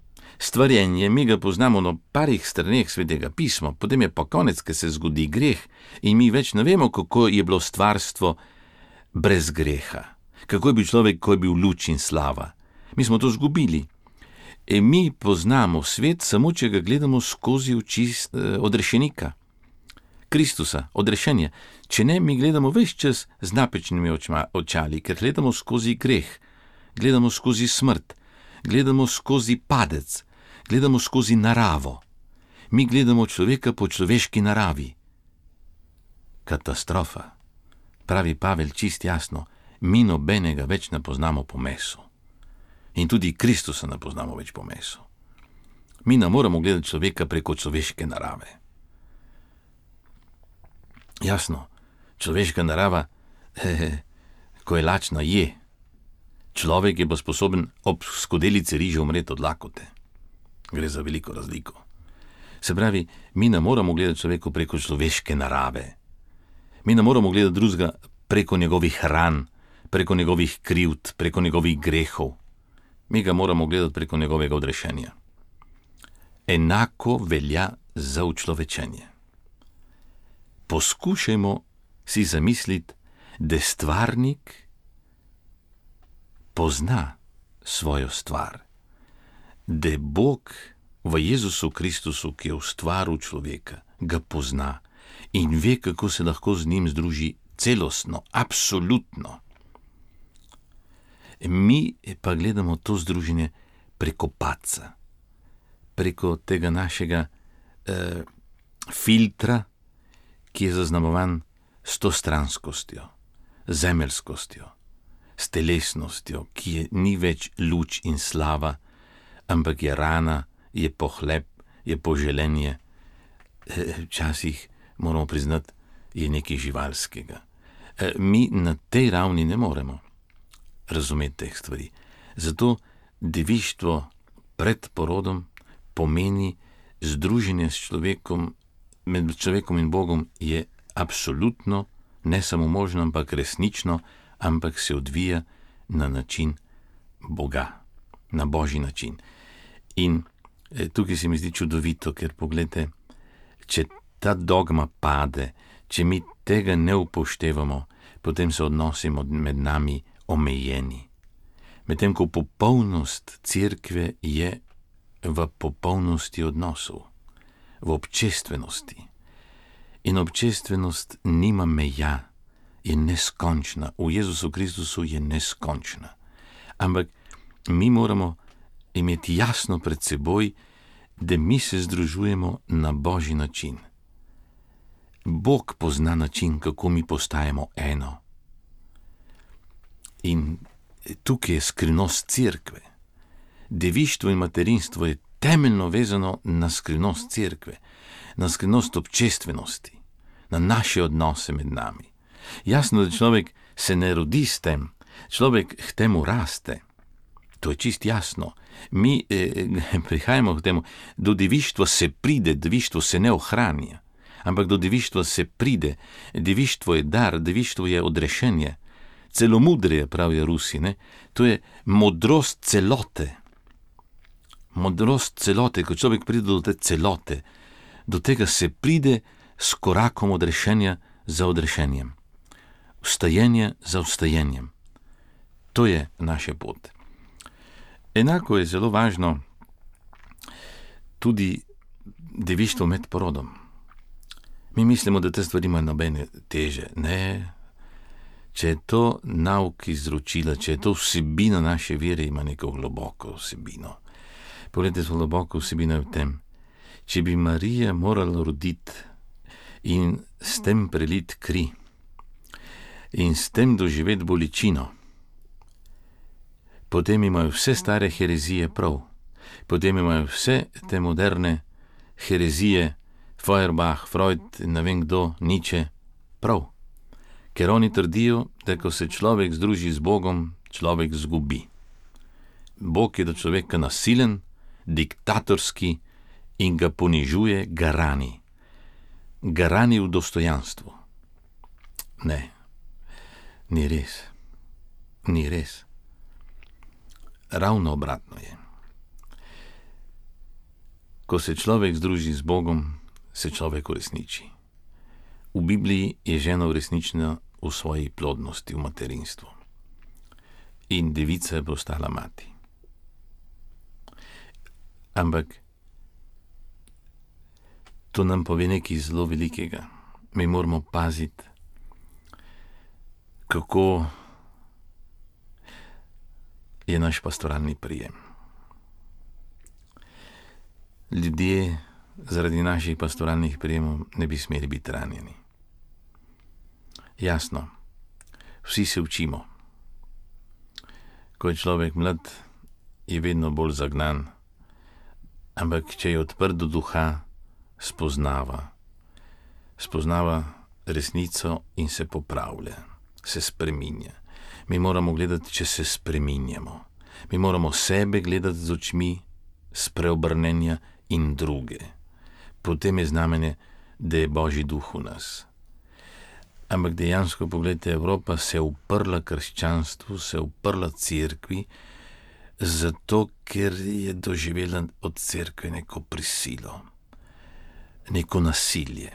Stvarjenje, mi ga poznamo na parih straneh Svetega pisma, potem je pa konec, ko se zgodi greh in mi več ne vemo, kako je bilo stvarstvo brez greha. Kako je bil človek, ko je bil luč in slava. Mi smo to zgubili. Mi poznamo svet samo, če ga gledamo skozi oči odrešenika, Kristusa, odrešenje. Če ne, mi gledamo ves čas z napačnimi očali, ker gledamo skozi greh, gledamo skozi smrt, gledamo skozi padec, gledamo skozi naravo. Mi gledamo človeka po človeški naravi. Katastrofa. Pravi Pavel čist jasno, mi nobenega več ne poznamo po mesu. In tudi Kristusa ne poznamo več po mesu. Mi ne moramo gledati človeka preko človeške narave. Jasno, človeška narava, ko je lačna, je. Človek je pa sposoben ob skodelici riža umreti od lakote. Gre za veliko razliko. Se pravi, mi ne moramo gledati človeku preko človeške narave. Mi ne moramo gledati drugega preko njegovih ran, preko njegovih krivd, preko njegovih grehov. Mi ga moramo gledati preko njegovega odrešenja. Enako velja za učlovečenje. Poskušajmo si zamisliti, da stvarnik pozna svojo stvar, da Bog v Jezusu Kristusu, ki je ustvaril človeka, ga pozna in ve, kako se lahko z njim združi celostno, absolutno. Mi pa gledamo to združenje preko padca, preko tega našega filtra, ki je zaznamovan s to stranskostjo, zemeljskostjo, s telesnostjo, ki je ni več luč in slava, ampak je rana, je pohlep, je poželenje. Včasih moramo priznati, je nekaj živalskega. Mi na tej ravni ne moremo razumeti teh stvari. Zato devištvo pred porodom pomeni združenje s človekom, med človekom in Bogom je absolutno, ne samo možno, ampak resnično, ampak se odvija na način Boga, na božji način. In tukaj se mi zdi čudovito, ker pogledajte, če ta dogma pade, če mi tega ne upoštevamo, potem so odnosi med nami omejeni. Medtem ko popolnost cerkve je v popolnosti odnosov, v občestvenosti. In občestvenost nima meja, je neskončna. V Jezusu Kristusu je neskončna. Ampak mi moramo imeti jasno pred seboj, da mi se združujemo na božji način. Bog pozna način, kako mi postajamo eno. In tukaj je skrivnost cerkve. Devištvo in materinstvo je temeljno vezano na skrivnost cerkve, na skrivnost občestvenosti, na naše odnose med nami. Jasno, da človek se ne rodi s tem, človek k temu raste. To je čist jasno. Mi prihajamo k temu, do devištva se pride, devištvo se ne ohranja, ampak do devištva se pride. Devištvo je dar, devištvo je odrešenje. Celomudrje, pravijo Rusi, ne? To je modrost celote. Modrost celote, ko človek pride do te celote, do tega se pride s korakom odrešenja za odrešenjem. Vstajenje za vstajenjem. To je naša pot. Enako je zelo važno tudi devištvo med porodom. Mi mislimo, da te stvari imajo nobene teže. Ne. Če je to nauk izročila, če je to vsebina naše vere, ima neko globoko vsebino. Poglejte, globoko vsebina je v tem. Če bi Marija morala roditi in s tem preliti kri in s tem doživeti bolečino, potem imajo vse stare herezije prav. Potem imajo vse te moderne herezije, Feuerbach, Freud, ne vem kdo, Nietzsche, prav. Ker oni trdijo, da ko se človek združi z Bogom, človek zgubi. Bog je do človeka nasilen, diktatorski in ga ponižuje, ga rani. Ga rani v dostojanstvu. Ne, ni res. Ni res. Ravno obratno je. Ko se človek združi z Bogom, se človek uresniči. V Bibliji je žena uresničena v svoji plodnosti, v materinstvu. In devica je postala mati. Ampak to nam pove nekaj zelo velikega. Mi moramo paziti, kako je naš pastoralni prijem. Ljudje zaradi naših pastoralnih prijemov ne bi smeli biti ranjeni. Jasno, vsi se učimo. Ko je človek mlad, je vedno bolj zagnan, ampak če je odprt do duha, spoznava resnico in se popravlja, se spreminja. Mi moramo gledati, če se spreminjamo. Mi moramo sebe gledati z očmi spreobrnenja in druge. Potem je znamenje, da je Božji duh v nas. Ampak dejansko, pogledajte, Evropa se je uprla krščanstvu, se je uprla cerkvi, zato ker je doživela od cerkve neko prisilo, neko nasilje.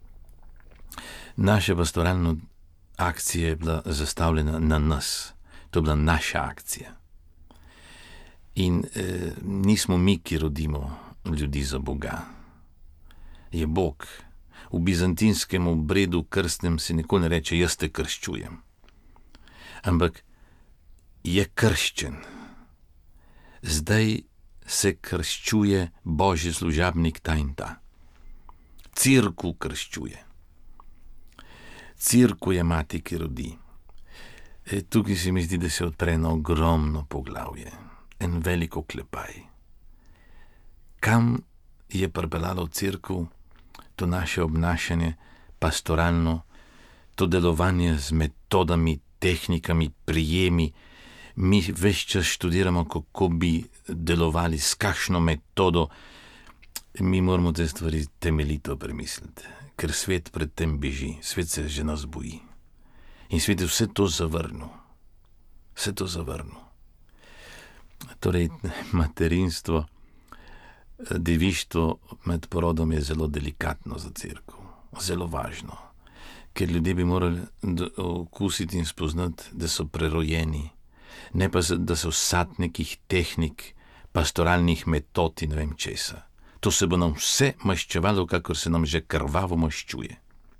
Naša pastoralna akcija je bila zastavljena na nas, to je bila naša akcija. In nismo mi, ki rodimo ljudi za Boga. Je Bog. V bizantinskem obredu krstnem se nikoli ne reče, jaz te krščujem. Ampak je krščen. Zdaj se krščuje Božji služabnik ta in ta. Cerkev krščuje. Cerkev je mati, ki rodi. Tukaj se mi zdi, da se odpre eno ogromno poglavje, en velik oklepaj. Kam je pripeljalo cerkev to naše obnašanje, pastoralno, to delovanje z metodami, tehnikami, prijemi? Mi ves čas študiramo, kako bi delovali, s kakšno metodo. Mi moramo te stvari temeljito premisliti, ker svet pred tem beži, svet se že nas boji. In svet je vse to zavrnil. Vse to zavrnil. Torej, materinstvo, devištvo med porodom je zelo delikatno za cerkev, zelo važno, ker ljudje bi morali okusiti in spoznati, da so prerojeni, ne pa da so vsad nekih tehnik, pastoralnih metod in ne vem česa. To se bo nam vse maščevalo, kakor se nam že krvavo maščuje.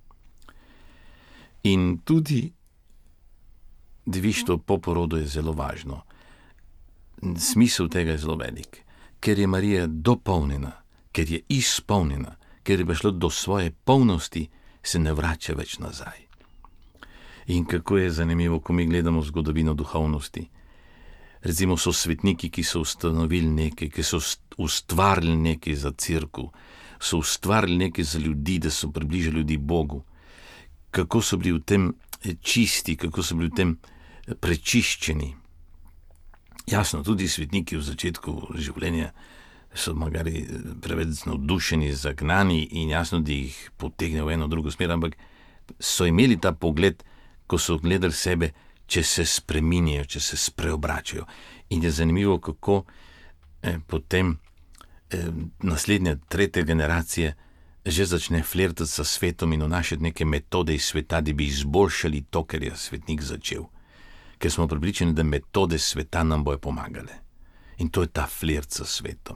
In tudi devištvo po porodu je zelo važno. Smisel tega je zelo velik, ker je Marija dopolnjena, ker je izpolnjena, ker je prišlo do svoje polnosti, se ne vrača več nazaj. In kako je zanimivo, ko mi gledamo zgodovino duhovnosti. Recimo so svetniki, ki so ustanovili nekaj, ki so ustvarili nekaj za cerkev, so ustvarili nekaj za ljudi, da so približali ljudi Bogu. Kako so bili v tem čisti, kako so bili v tem prečiščeni. Jasno, tudi svetniki v začetku življenja so magari preveč navdušeni, zagnani in jasno, da jih potegnejo v eno drugo smer, ampak so imeli ta pogled, ko so gledali sebe, če se spreminjajo, če se spreobračajo. In je zanimivo, kako potem naslednja, tretja generacija že začne flirtati sa svetom in vnašati neke metode iz sveta, da bi izboljšali to, kar je svetnik začel. Ker smo pripričani, da metode sveta nam bojo pomagale. In to je ta flirt sa svetom.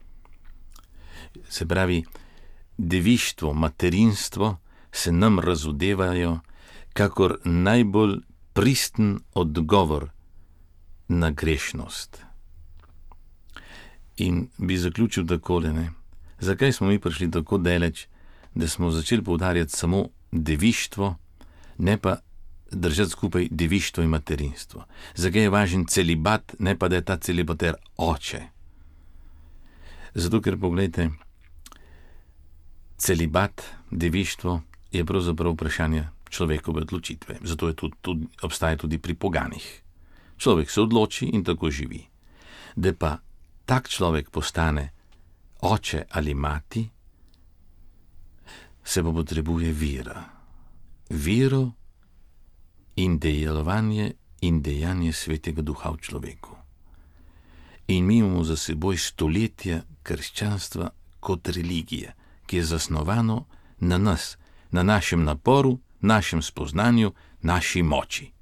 Se pravi, devištvo, materinstvo se nam razodevajo kakor najbolj pristen odgovor na grešnost. In bi zaključil takole, ne? Zakaj smo mi prišli tako daleč, da smo začeli poudarjati samo devištvo, ne pa držati skupaj devištvo in materinstvo? Zakaj je važen celibat, ne pa da je ta celibater oče? Zato, ker pogledajte, celibat, devištvo je pravzaprav vprašanje človekove odločitve. Zato je tudi, obstaja tudi pri poganih. Človek se odloči in tako živi. Da pa tak človek postane oče ali mati, se pa potrebuje vera. Vero in delovanje in dejanje Svetega Duha v človeku. In mi imamo za seboj stoletja krščanstva, kot religije, ki je zasnovano na nas, na našem naporu, našem spoznanju, naši moči.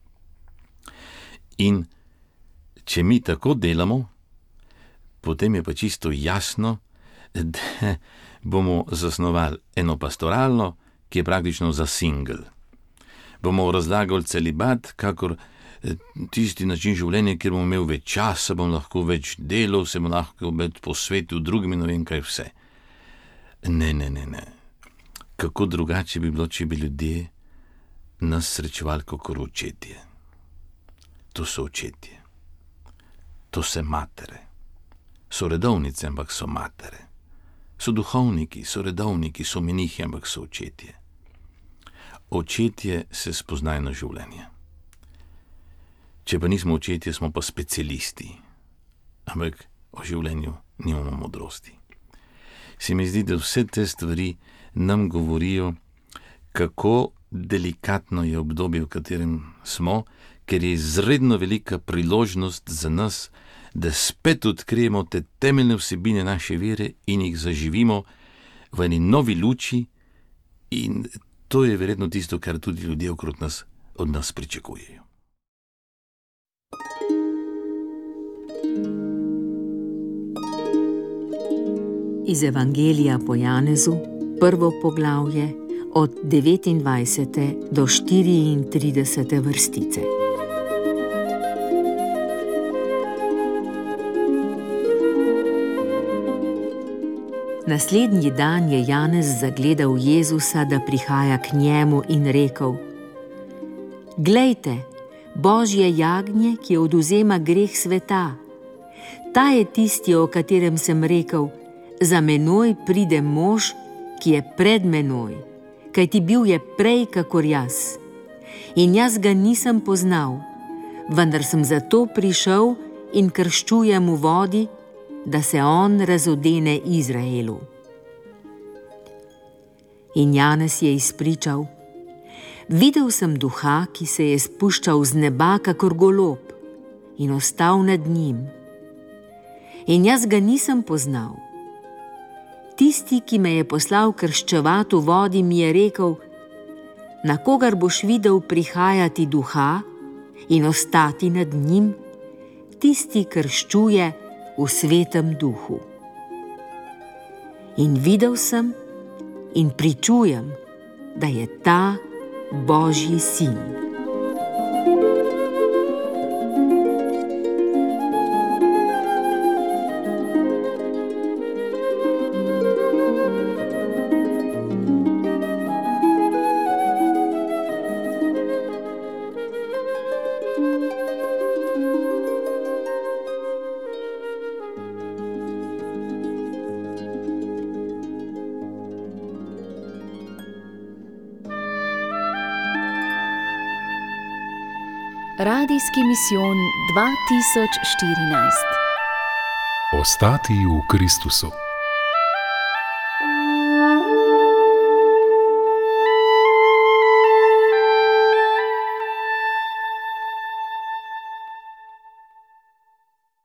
In če mi tako delamo, potem je pa čisto jasno, da bomo zasnovali eno pastoralno, ki je praktično za singl. Bomo razlagali celibat, kakor tisti način življenja, kjer bom imel več časa, bom lahko več delal, se bom lahko več posvetil drugim in ne vem kaj vse. Ne. Kako drugače bi bilo, če bi ljudje nas srečevali kakor očetje. To so očetje. To so matere. So redovnice, ampak so matere. So duhovniki, so redovniki, so menihi, ampak so očetje. Očetje se spoznajo na življenje. Če pa nismo očetje, smo pa specialisti. Ampak o življenju nimamo modrosti. Se mi zdi, da vse te stvari nam govorijo, kako delikatno je obdobje, v katerem smo, ker je izredno velika priložnost za nas, da spet odkrijemo te temeljne vsebine naše vere in jih zaživimo v eni novi luči, in to je verjetno tisto, kar tudi ljudje okrog nas od nas pričakujejo. Iz Evangelija po Janezu, 1. poglavje, od 29. do 34. vrstice. Naslednji dan je Janez zagledal Jezusa, da prihaja k njemu, in rekel: Glejte, Božje jagnje, ki odvzema greh sveta. Ta je tisti, o katerem sem rekel: Za menoj pride mož, ki je pred menoj, kajti bil je prej kakor jaz. In jaz ga nisem poznal, vendar sem zato prišel in krščujem v vodi, da se on razodene Izraelu. In Janez je izpričal: Videl sem duha, ki se je spuščal z neba kakor golob in ostal nad njim. In jaz ga nisem poznal. Tisti, ki me je poslal krščevati v vodi, mi je rekel: Na kogar boš videl prihajati duha in ostati nad njim, tisti krščuje v svetem duhu. In videl sem in pričujem, da je ta Božji sin. Radijski misijon 2014. Ostati v Kristusu.